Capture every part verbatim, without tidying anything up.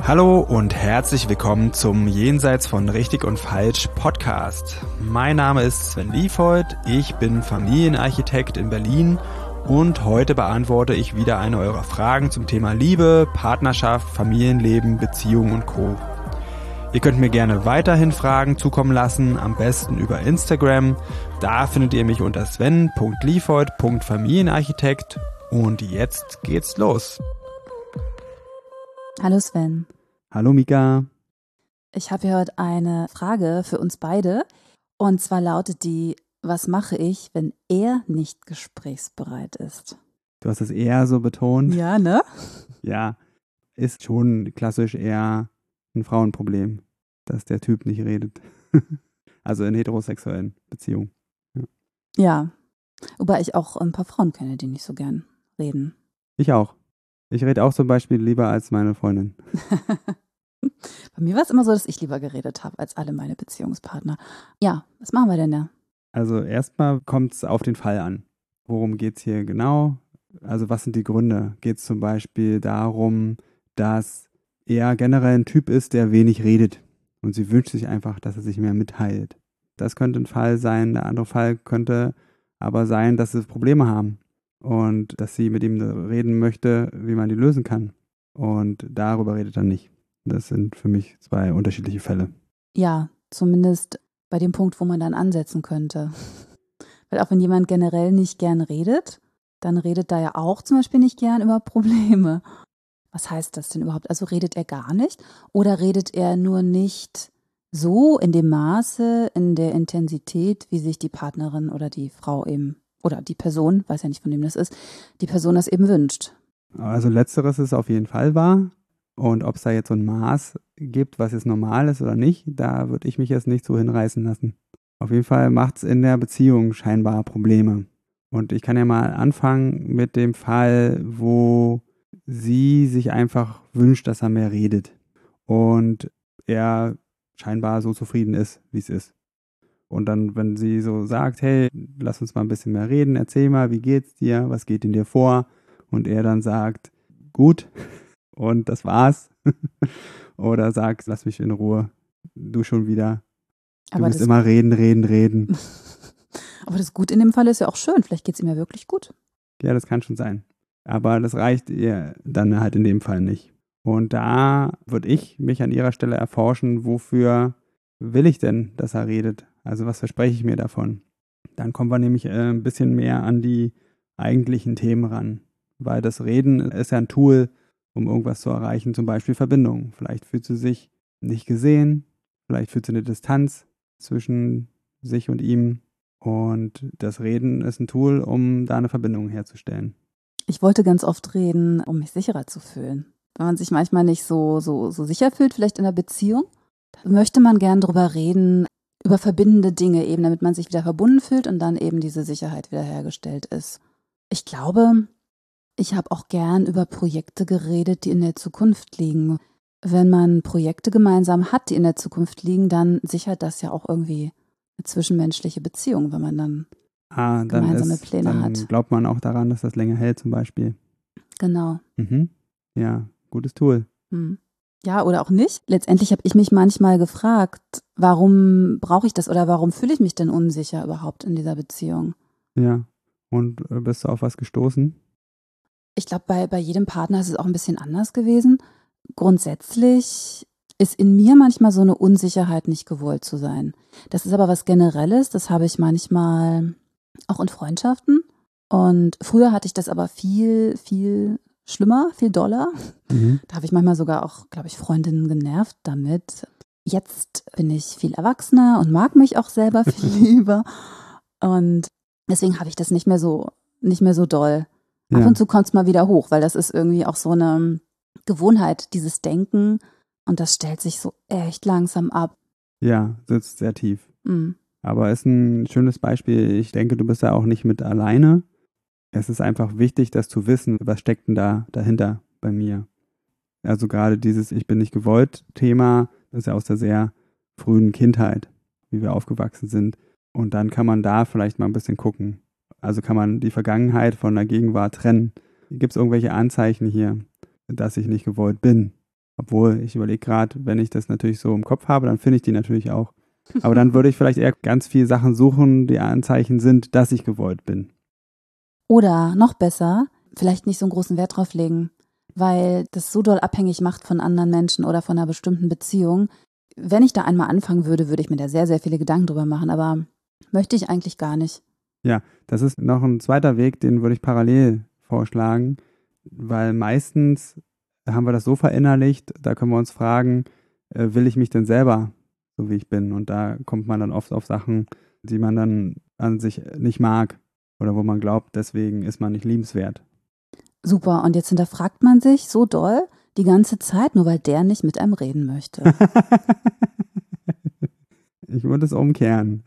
Hallo und herzlich willkommen zum Jenseits von Richtig und Falsch Podcast. Mein Name ist Sven Liefhold, ich bin Familienarchitekt in Berlin und heute beantworte ich wieder eine eurer Fragen zum Thema Liebe, Partnerschaft, Familienleben, Beziehung und Co. Ihr könnt mir gerne weiterhin Fragen zukommen lassen, am besten über Instagram. Da findet ihr mich unter sven punkt liefhold punkt familienarchitekt und jetzt geht's los. Hallo Sven. Hallo Mika. Ich habe hier heute eine Frage für uns beide und zwar lautet die: Was mache ich, wenn er nicht gesprächsbereit ist? Du hast es eher so betont. Ja, ne? Ja, ist schon klassisch eher ein Frauenproblem, dass der Typ nicht redet. Also in heterosexuellen Beziehungen. Ja. Ja, wobei ich auch ein paar Frauen kenne, die nicht so gern reden. Ich auch. Ich rede auch zum Beispiel lieber als meine Freundin. Bei mir war es immer so, dass ich lieber geredet habe als alle meine Beziehungspartner. Ja, was machen wir denn da? Also erstmal kommt es auf den Fall an. Worum geht es hier genau? Also was sind die Gründe? Geht es zum Beispiel darum, dass er generell ein Typ ist, der wenig redet und sie wünscht sich einfach, dass er sich mehr mitteilt. Das könnte ein Fall sein. Der andere Fall könnte aber sein, dass sie Probleme haben und dass sie mit ihm reden möchte, wie man die lösen kann. Und darüber redet er nicht. Das sind für mich zwei unterschiedliche Fälle. Ja, zumindest bei dem Punkt, wo man dann ansetzen könnte. Weil auch wenn jemand generell nicht gern redet, dann redet da ja auch zum Beispiel nicht gern über Probleme. Was heißt das denn überhaupt? Also redet er gar nicht oder redet er nur nicht so in dem Maße, in der Intensität, wie sich die Partnerin oder die Frau eben, oder die Person, weiß ja nicht, von wem das ist, die Person das eben wünscht? Also letzteres ist auf jeden Fall wahr. Und ob es da jetzt so ein Maß gibt, was jetzt normal ist oder nicht, da würde ich mich jetzt nicht so hinreißen lassen. Auf jeden Fall macht es in der Beziehung scheinbar Probleme. Und ich kann ja mal anfangen mit dem Fall, wo sie sich einfach wünscht, dass er mehr redet. Und er scheinbar so zufrieden ist, wie es ist. Und dann, wenn sie so sagt, hey, lass uns mal ein bisschen mehr reden, erzähl mal, wie geht's dir, was geht in dir vor? Und er dann sagt, gut. Und das war's. Oder sagst, lass mich in Ruhe. Du schon wieder. Du Aber musst das, immer reden, reden, reden. aber das Gut in dem Fall ist ja auch schön. Vielleicht geht es ihm ja wirklich gut. Ja, das kann schon sein. Aber das reicht ihr dann halt in dem Fall nicht. Und da würde ich mich an ihrer Stelle erforschen, wofür will ich denn, dass er redet? Also was verspreche ich mir davon? Dann kommen wir nämlich äh, ein bisschen mehr an die eigentlichen Themen ran. Weil das Reden ist ja ein Tool, um irgendwas zu erreichen, zum Beispiel Verbindung. Vielleicht fühlt sie sich nicht gesehen, vielleicht fühlt sie eine Distanz zwischen sich und ihm. Und das Reden ist ein Tool, um da eine Verbindung herzustellen. Ich wollte ganz oft reden, um mich sicherer zu fühlen. Wenn man sich manchmal nicht so, so, so sicher fühlt, vielleicht in der Beziehung, dann möchte man gern drüber reden, über verbindende Dinge eben, damit man sich wieder verbunden fühlt und dann eben diese Sicherheit wiederhergestellt ist. Ich glaube, ich habe auch gern über Projekte geredet, die in der Zukunft liegen. Wenn man Projekte gemeinsam hat, die in der Zukunft liegen, dann sichert das ja auch irgendwie eine zwischenmenschliche Beziehung, wenn man dann, ah, dann gemeinsame ist, Pläne dann hat. glaubt man auch daran, dass das länger hält zum Beispiel. Genau. Mhm. Ja, gutes Tool. Hm. Ja, oder auch nicht. Letztendlich habe ich mich manchmal gefragt, warum brauche ich das oder warum fühle ich mich denn unsicher überhaupt in dieser Beziehung? Ja. Und äh, bist du auf was gestoßen? Ich glaube, bei, bei jedem Partner ist es auch ein bisschen anders gewesen. Grundsätzlich ist in mir manchmal so eine Unsicherheit, nicht gewollt zu sein. Das ist aber was Generelles, das habe ich manchmal auch in Freundschaften. Und früher hatte ich das aber viel, viel schlimmer, viel doller. Mhm. Da habe ich manchmal sogar auch, glaube ich, Freundinnen genervt damit. Jetzt bin ich viel erwachsener und mag mich auch selber viel lieber. Und deswegen habe ich das nicht mehr so, nicht mehr so doll. Ab Ja. und zu kommt es mal wieder hoch, weil das ist irgendwie auch so eine Gewohnheit, dieses Denken. Und das stellt sich so echt langsam ab. Ja, sitzt sehr tief. Mhm. Aber ist ein schönes Beispiel. Ich denke, du bist ja auch nicht mit alleine. Es ist einfach wichtig, das zu wissen, was steckt denn da dahinter bei mir. Also gerade dieses Ich bin nicht gewollt Thema ist ja aus der sehr frühen Kindheit, wie wir aufgewachsen sind. Und dann kann man da vielleicht mal ein bisschen gucken. Also kann man die Vergangenheit von der Gegenwart trennen. Gibt es irgendwelche Anzeichen hier, dass ich nicht gewollt bin? Obwohl, ich überlege gerade, wenn ich das natürlich so im Kopf habe, dann finde ich die natürlich auch. Aber dann würde ich vielleicht eher ganz viele Sachen suchen, die Anzeichen sind, dass ich gewollt bin. Oder noch besser, vielleicht nicht so einen großen Wert drauf legen, weil das so doll abhängig macht von anderen Menschen oder von einer bestimmten Beziehung. Wenn ich da einmal anfangen würde, würde ich mir da sehr, sehr viele Gedanken drüber machen, aber möchte ich eigentlich gar nicht. Ja, das ist noch ein zweiter Weg, den würde ich parallel vorschlagen, weil meistens haben wir das so verinnerlicht, da können wir uns fragen, äh, will ich mich denn selber, so wie ich bin? Und da kommt man dann oft auf Sachen, die man dann an sich nicht mag oder wo man glaubt, deswegen ist man nicht liebenswert. Super, und jetzt hinterfragt man sich so doll die ganze Zeit, nur weil der nicht mit einem reden möchte. Ich würde es umkehren.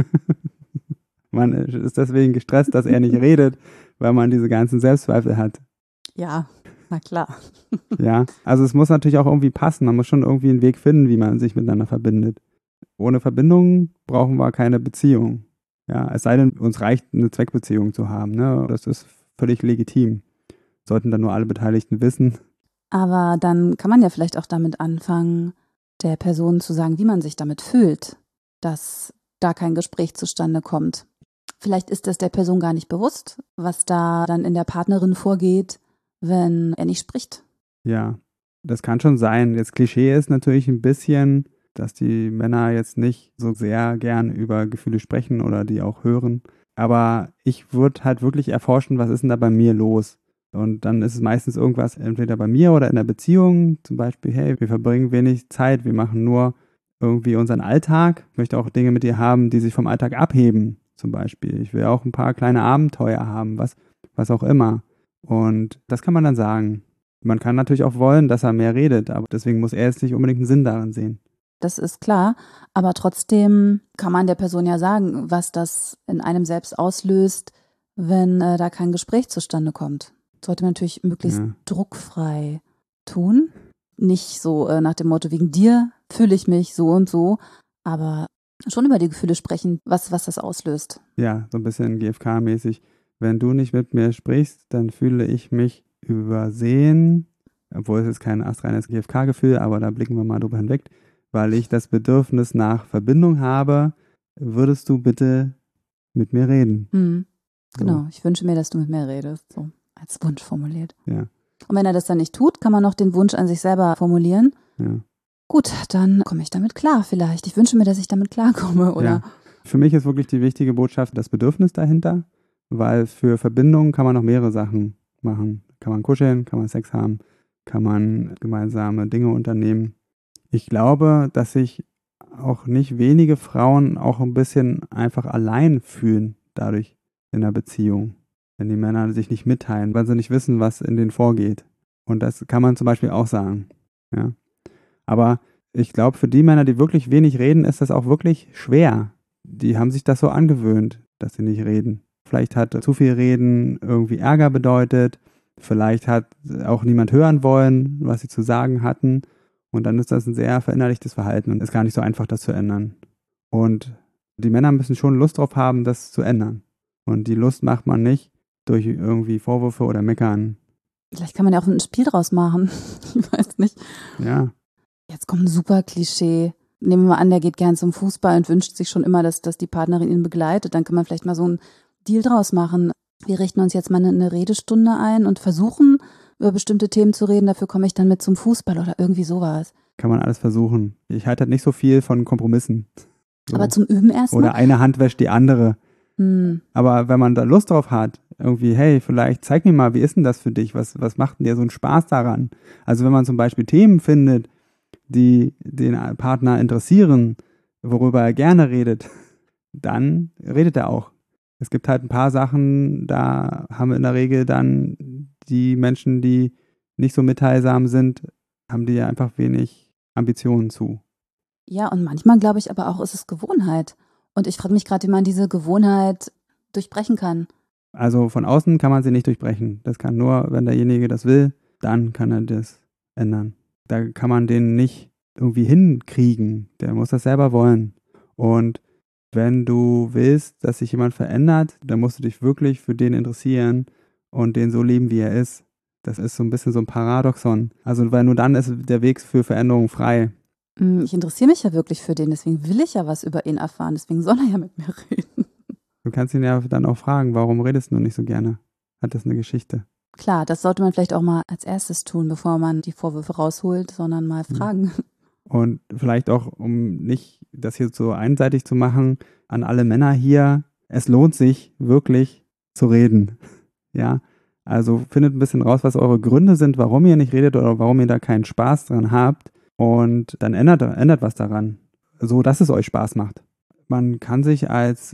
Man ist deswegen gestresst, dass er nicht redet, weil man diese ganzen Selbstzweifel hat. Ja, na klar. Ja, also es muss natürlich auch irgendwie passen. Man muss schon irgendwie einen Weg finden, wie man sich miteinander verbindet. Ohne Verbindung brauchen wir keine Beziehung. Ja, es sei denn, uns reicht eine Zweckbeziehung zu haben. Ne? Das ist völlig legitim. Sollten dann nur alle Beteiligten wissen. Aber dann kann man ja vielleicht auch damit anfangen, der Person zu sagen, wie man sich damit fühlt, dass da kein Gespräch zustande kommt. Vielleicht ist das der Person gar nicht bewusst, was da dann in der Partnerin vorgeht, wenn er nicht spricht. Ja, das kann schon sein. Jetzt Klischee ist natürlich ein bisschen, dass die Männer jetzt nicht so sehr gern über Gefühle sprechen oder die auch hören. Aber ich würde halt wirklich erforschen, was ist denn da bei mir los? Und dann ist es meistens irgendwas entweder bei mir oder in der Beziehung. Zum Beispiel, hey, wir verbringen wenig Zeit, wir machen nur irgendwie unseren Alltag. Ich möchte auch Dinge mit dir haben, die sich vom Alltag abheben. Zum Beispiel, ich will auch ein paar kleine Abenteuer haben, was, was auch immer. Und das kann man dann sagen. Man kann natürlich auch wollen, dass er mehr redet, aber deswegen muss er jetzt nicht unbedingt einen Sinn darin sehen. Das ist klar, aber trotzdem kann man der Person ja sagen, was das in einem selbst auslöst, wenn äh, da kein Gespräch zustande kommt. Sollte man natürlich möglichst Ja. druckfrei tun. Nicht so äh, nach dem Motto, wegen dir fühle ich mich so und so, aber schon über die Gefühle sprechen, was, was das auslöst. Ja, so ein bisschen G F K-mäßig. Wenn du nicht mit mir sprichst, dann fühle ich mich übersehen, obwohl es ist kein astreines G F K-Gefühl, aber da blicken wir mal drüber hinweg, weil ich das Bedürfnis nach Verbindung habe, würdest du bitte mit mir reden. Hm. So. Genau, ich wünsche mir, dass du mit mir redest, so als Wunsch formuliert. Ja, Und wenn er das dann nicht tut, kann man noch den Wunsch an sich selber formulieren. ja. Gut, dann komme ich damit klar vielleicht. Ich wünsche mir, dass ich damit klarkomme, oder? Ja. Für mich ist wirklich die wichtige Botschaft das Bedürfnis dahinter, weil für Verbindung kann man noch mehrere Sachen machen. Kann man kuscheln, kann man Sex haben, kann man gemeinsame Dinge unternehmen. Ich glaube, dass sich auch nicht wenige Frauen auch ein bisschen einfach allein fühlen dadurch in der Beziehung, wenn die Männer sich nicht mitteilen, weil sie nicht wissen, was in denen vorgeht. Und das kann man zum Beispiel auch sagen. Ja. Aber ich glaube, für die Männer, die wirklich wenig reden, ist das auch wirklich schwer. Die haben sich das so angewöhnt, dass sie nicht reden. Vielleicht hat zu viel Reden irgendwie Ärger bedeutet. Vielleicht hat auch niemand hören wollen, was sie zu sagen hatten. Und dann ist das ein sehr verinnerlichtes Verhalten und ist gar nicht so einfach, das zu ändern. Und die Männer müssen schon Lust drauf haben, das zu ändern. Und die Lust macht man nicht durch irgendwie Vorwürfe oder Meckern. Vielleicht kann man ja auch ein Spiel draus machen. Ich weiß nicht. Ja, Jetzt kommt ein super Klischee. Nehmen wir mal an, der geht gern zum Fußball und wünscht sich schon immer, dass, dass die Partnerin ihn begleitet. Dann kann man vielleicht mal so einen Deal draus machen. Wir richten uns jetzt mal eine, eine Redestunde ein und versuchen, über bestimmte Themen zu reden. Dafür komme ich dann mit zum Fußball oder irgendwie sowas. kann man alles versuchen. Ich halte halt nicht so viel von Kompromissen. So. Aber zum Üben erstmal. Oder eine Hand wäscht die andere. Hm. Aber wenn man da Lust drauf hat, irgendwie, hey, vielleicht zeig mir mal, wie ist denn das für dich? Was, was macht denn dir so einen Spaß daran? Also wenn man zum Beispiel Themen findet, die den Partner interessieren, worüber er gerne redet, dann redet er auch. Es gibt halt ein paar Sachen, da haben wir in der Regel dann die Menschen, die nicht so mitteilsam sind, haben die ja einfach wenig Ambitionen zu. Ja, und manchmal glaube ich aber auch, ist es Gewohnheit. Und ich frage mich gerade, wie man diese Gewohnheit durchbrechen kann. Also von außen kann man sie nicht durchbrechen. Das kann nur, wenn derjenige das will, dann kann er das ändern. Da kann man den nicht irgendwie hinkriegen. Der muss das selber wollen. Und wenn du willst, dass sich jemand verändert, dann musst du dich wirklich für den interessieren und den so lieben, wie er ist. Das ist so ein bisschen so ein Paradoxon. Also, weil nur dann ist der Weg für Veränderung frei. Ich interessiere mich ja wirklich für den, deswegen will ich ja was über ihn erfahren, deswegen soll er ja mit mir reden. Du kannst ihn ja dann auch fragen, warum redest du nicht so gerne? Hat das eine Geschichte? Klar, das sollte man vielleicht auch mal als erstes tun, bevor man die Vorwürfe rausholt, sondern mal fragen. Und vielleicht auch, um nicht das hier so einseitig zu machen, an alle Männer hier, es lohnt sich wirklich zu reden. Ja, also findet ein bisschen raus, was eure Gründe sind, warum ihr nicht redet oder warum ihr da keinen Spaß dran habt und dann ändert, ändert was daran, so dass es euch Spaß macht. Man kann sich als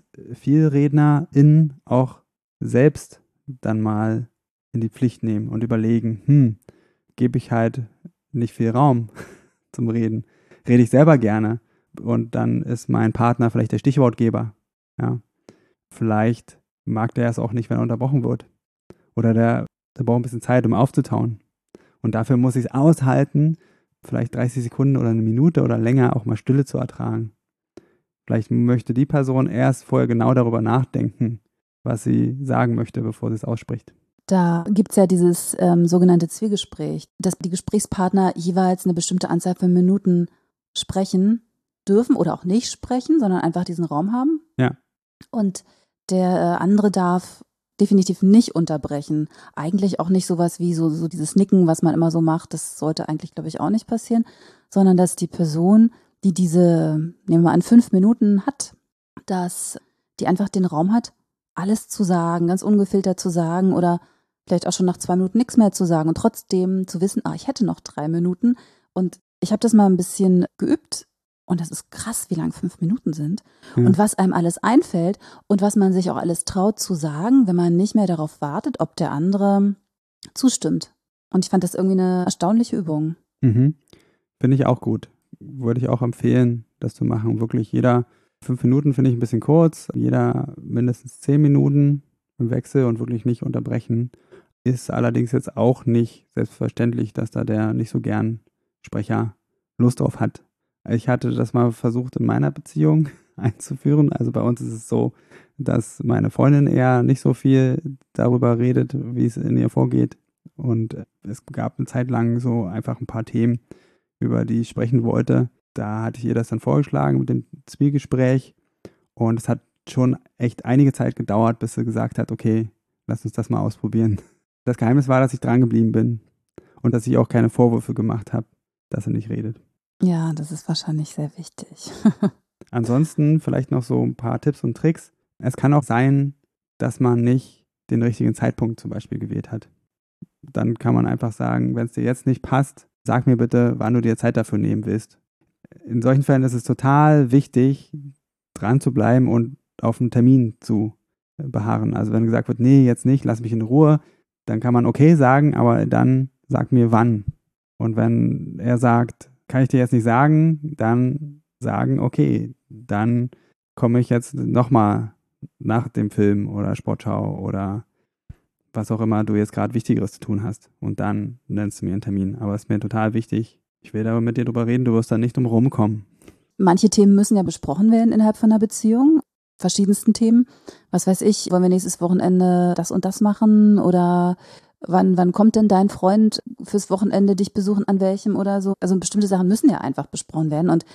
Vielrednerin auch selbst dann mal in die Pflicht nehmen und überlegen, hm, gebe ich halt nicht viel Raum zum Reden. Rede ich selber gerne und dann ist mein Partner vielleicht der Stichwortgeber. Ja. Vielleicht mag der es auch nicht, wenn er unterbrochen wird. Oder der, der braucht ein bisschen Zeit, um aufzutauen. Und dafür muss ich es aushalten, vielleicht dreißig Sekunden oder eine Minute oder länger auch mal Stille zu ertragen. Vielleicht möchte die Person erst vorher genau darüber nachdenken, was sie sagen möchte, bevor sie es ausspricht. Da gibt es ja dieses ähm, sogenannte Zwiegespräch, dass die Gesprächspartner jeweils eine bestimmte Anzahl von Minuten sprechen dürfen oder auch nicht sprechen, sondern einfach diesen Raum haben. Ja. Und der äh, andere darf definitiv nicht unterbrechen. Eigentlich auch nicht sowas wie so, so dieses Nicken, was man immer so macht. Das sollte eigentlich, glaube ich, auch nicht passieren, sondern dass die Person, die diese, nehmen wir mal an, fünf Minuten hat, dass die einfach den Raum hat, alles zu sagen, ganz ungefiltert zu sagen oder vielleicht auch schon nach zwei Minuten nichts mehr zu sagen und trotzdem zu wissen, ah, ich hätte noch drei Minuten. Und ich habe das mal ein bisschen geübt und das ist krass, wie lang fünf Minuten sind Ja. und was einem alles einfällt und was man sich auch alles traut zu sagen, wenn man nicht mehr darauf wartet, ob der andere zustimmt. Und ich fand das irgendwie eine erstaunliche Übung. Mhm. Finde ich auch gut. Würde ich auch empfehlen, das zu machen. Wirklich jeder fünf Minuten finde ich ein bisschen kurz, jeder mindestens zehn Minuten im Wechsel und wirklich nicht unterbrechen. Ist allerdings jetzt auch nicht selbstverständlich, dass da der nicht so gern Sprecher Lust drauf hat. Ich hatte das mal versucht in meiner Beziehung einzuführen. Also bei uns ist es so, dass meine Freundin eher nicht so viel darüber redet, wie es in ihr vorgeht. Und es gab eine Zeit lang so einfach ein paar Themen, über die ich sprechen wollte. Da hatte ich ihr das dann vorgeschlagen mit dem Zwiegespräch. Und es hat schon echt einige Zeit gedauert, bis sie gesagt hat, okay, lass uns das mal ausprobieren. Das Geheimnis war, dass ich dran geblieben bin und dass ich auch keine Vorwürfe gemacht habe, dass er nicht redet. Ja, das ist wahrscheinlich sehr wichtig. Ansonsten vielleicht noch so ein paar Tipps und Tricks. Es kann auch sein, dass man nicht den richtigen Zeitpunkt zum Beispiel gewählt hat. Dann kann man einfach sagen, wenn es dir jetzt nicht passt, sag mir bitte, wann du dir Zeit dafür nehmen willst. In solchen Fällen ist es total wichtig, dran zu bleiben und auf einen Termin zu beharren. Also wenn gesagt wird, nee, jetzt nicht, lass mich in Ruhe, dann kann man okay sagen, aber dann sag mir wann. Und wenn er sagt, kann ich dir jetzt nicht sagen, dann sagen, okay, dann komme ich jetzt nochmal nach dem Film oder Sportschau oder was auch immer du jetzt gerade Wichtigeres zu tun hast. Und dann nennst du mir einen Termin. Aber es ist mir total wichtig. Ich will aber mit dir drüber reden, du wirst da nicht drum rumkommen. Manche Themen müssen ja besprochen werden innerhalb von einer Beziehung. Verschiedensten Themen. Was weiß ich, wollen wir nächstes Wochenende das und das machen oder wann, wann kommt denn dein Freund fürs Wochenende dich besuchen, an welchem oder so. Also bestimmte Sachen müssen ja einfach besprochen werden und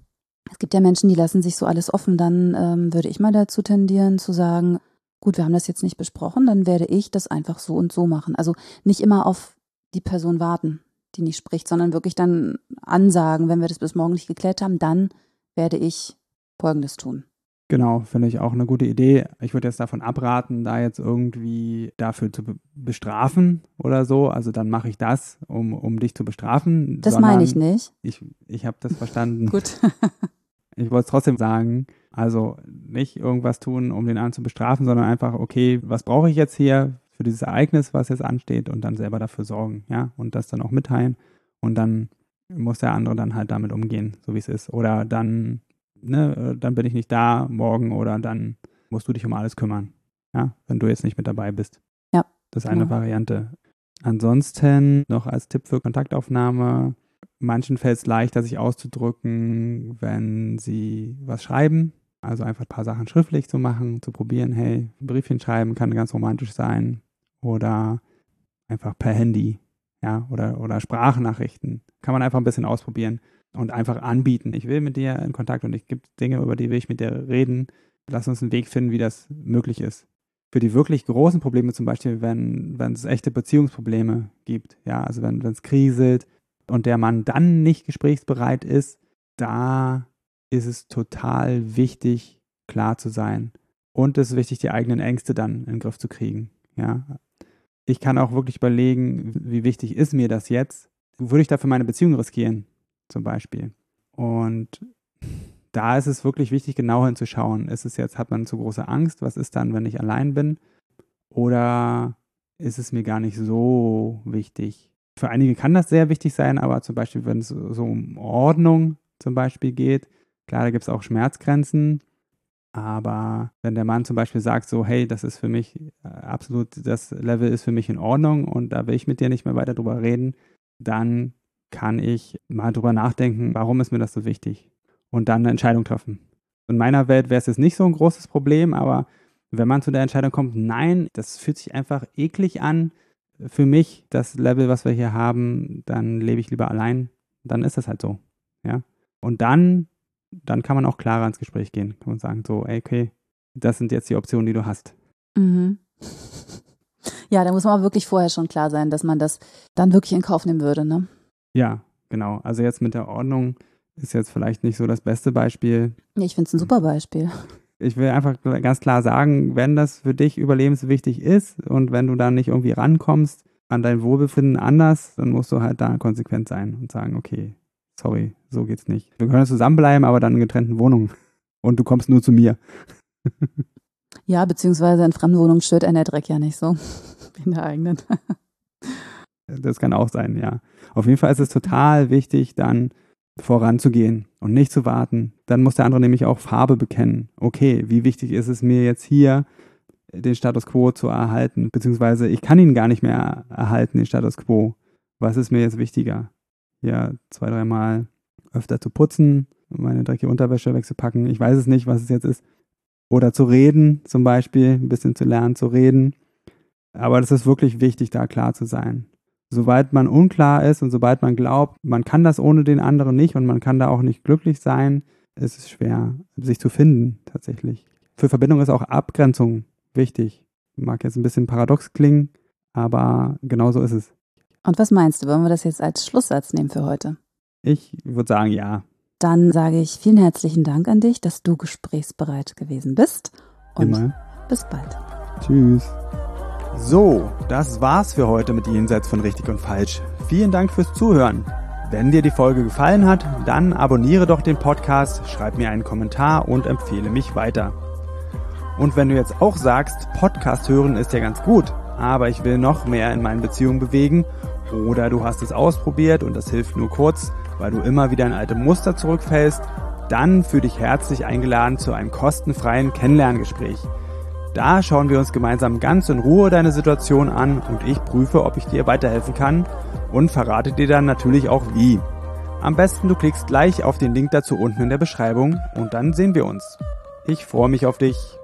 es gibt ja Menschen, die lassen sich so alles offen. Dann ähm, würde ich mal dazu tendieren zu sagen, gut, wir haben das jetzt nicht besprochen, dann werde ich das einfach so und so machen. Also nicht immer auf die Person warten, die nicht spricht, sondern wirklich dann ansagen, wenn wir das bis morgen nicht geklärt haben, dann werde ich Folgendes tun. Genau, finde ich auch eine gute Idee. Ich würde jetzt davon abraten, da jetzt irgendwie dafür zu be- bestrafen oder so. Also dann mache ich das, um, um dich zu bestrafen. Das sondern meine ich nicht. Ich, ich habe das verstanden. Gut. Ich wollte es trotzdem sagen. Also nicht irgendwas tun, um den anderen zu bestrafen, sondern einfach, okay, was brauche ich jetzt hier für dieses Ereignis, was jetzt ansteht und dann selber dafür sorgen, ja, und das dann auch mitteilen. Und dann muss der andere dann halt damit umgehen, so wie es ist. Oder dann Ne, dann bin ich nicht da morgen oder dann musst du dich um alles kümmern, ja, wenn du jetzt nicht mit dabei bist. Ja. Das ist eine genau. Variante. Ansonsten noch als Tipp für Kontaktaufnahme, manchen fällt es leichter, sich auszudrücken, wenn sie was schreiben, also einfach ein paar Sachen schriftlich zu machen, zu probieren, hey, ein Briefchen schreiben kann ganz romantisch sein oder einfach per Handy, ja, oder, oder Sprachnachrichten. Kann man einfach ein bisschen ausprobieren und einfach anbieten. Ich will mit dir in Kontakt und es gibt Dinge, über die will ich mit dir reden. Lass uns einen Weg finden, wie das möglich ist. Für die wirklich großen Probleme zum Beispiel, wenn, wenn es echte Beziehungsprobleme gibt, ja, also wenn es kriselt und der Mann dann nicht gesprächsbereit ist, da ist es total wichtig, klar zu sein. Und es ist wichtig, die eigenen Ängste dann in den Griff zu kriegen, ja. Ich kann auch wirklich überlegen, wie wichtig ist mir das jetzt? Würde ich dafür meine Beziehung riskieren, zum Beispiel? Und da ist es wirklich wichtig, genau hinzuschauen. Ist es jetzt, hat man zu große Angst? Was ist dann, wenn ich allein bin? Oder ist es mir gar nicht so wichtig? Für einige kann das sehr wichtig sein, aber zum Beispiel, wenn es so um Ordnung zum Beispiel geht, klar, da gibt es auch Schmerzgrenzen. Aber wenn der Mann zum Beispiel sagt so, hey, das ist für mich absolut, das Level ist für mich in Ordnung und da will ich mit dir nicht mehr weiter drüber reden, dann kann ich mal drüber nachdenken, warum ist mir das so wichtig? Und dann eine Entscheidung treffen. In meiner Welt wäre es jetzt nicht so ein großes Problem, aber wenn man zu der Entscheidung kommt, nein, das fühlt sich einfach eklig an für mich, das Level, was wir hier haben, dann lebe ich lieber allein, dann ist das halt so, ja. Und dann, dann kann man auch klarer ins Gespräch gehen und sagen so, ey, okay, das sind jetzt die Optionen, die du hast. Mhm. Ja, da muss man auch wirklich vorher schon klar sein, dass man das dann wirklich in Kauf nehmen würde, ne? Ja, genau. Also jetzt mit der Ordnung ist jetzt vielleicht nicht so das beste Beispiel. Ja, ich finde es ein super Beispiel. Ich will einfach ganz klar sagen, wenn das für dich überlebenswichtig ist und wenn du da nicht irgendwie rankommst an dein Wohlbefinden anders, dann musst du halt da konsequent sein und sagen, okay, sorry, so geht's nicht. Wir können zusammenbleiben, aber dann in getrennten Wohnungen. Und du kommst nur zu mir. Ja, beziehungsweise in fremden Wohnungen stört einen der Dreck ja nicht so. In der eigenen. Das kann auch sein, ja. Auf jeden Fall ist es total wichtig, dann voranzugehen und nicht zu warten. Dann muss der andere nämlich auch Farbe bekennen. Okay, wie wichtig ist es mir jetzt hier, den Status Quo zu erhalten, beziehungsweise ich kann ihn gar nicht mehr erhalten, den Status Quo. Was ist mir jetzt wichtiger? Ja, zwei, dreimal öfter zu putzen, meine dreckige Unterwäsche wegzupacken. Ich weiß es nicht, was es jetzt ist. Oder zu reden, zum Beispiel, ein bisschen zu lernen zu reden. Aber das ist wirklich wichtig, da klar zu sein. Sobald man unklar ist und sobald man glaubt, man kann das ohne den anderen nicht und man kann da auch nicht glücklich sein, ist es schwer, sich zu finden tatsächlich. Für Verbindung ist auch Abgrenzung wichtig. Mag jetzt ein bisschen paradox klingen, aber genau so ist es. Und was meinst du, wollen wir das jetzt als Schlusssatz nehmen für heute? Ich würde sagen, ja. Dann sage ich vielen herzlichen Dank an dich, dass du gesprächsbereit gewesen bist. Und Immer. Bis bald. Tschüss. So, das war's für heute mit Jenseits von Richtig und Falsch. Vielen Dank fürs Zuhören. Wenn dir die Folge gefallen hat, dann abonniere doch den Podcast, schreib mir einen Kommentar und empfehle mich weiter. Und wenn du jetzt auch sagst, Podcast hören ist ja ganz gut, aber ich will noch mehr in meinen Beziehungen bewegen, oder du hast es ausprobiert und das hilft nur kurz, weil du immer wieder in alte Muster zurückfällst, dann fühl dich herzlich eingeladen zu einem kostenfreien Kennenlerngespräch. Da schauen wir uns gemeinsam ganz in Ruhe deine Situation an und ich prüfe, ob ich dir weiterhelfen kann und verrate dir dann natürlich auch wie. Am besten du klickst gleich auf den Link dazu unten in der Beschreibung und dann sehen wir uns. Ich freue mich auf dich.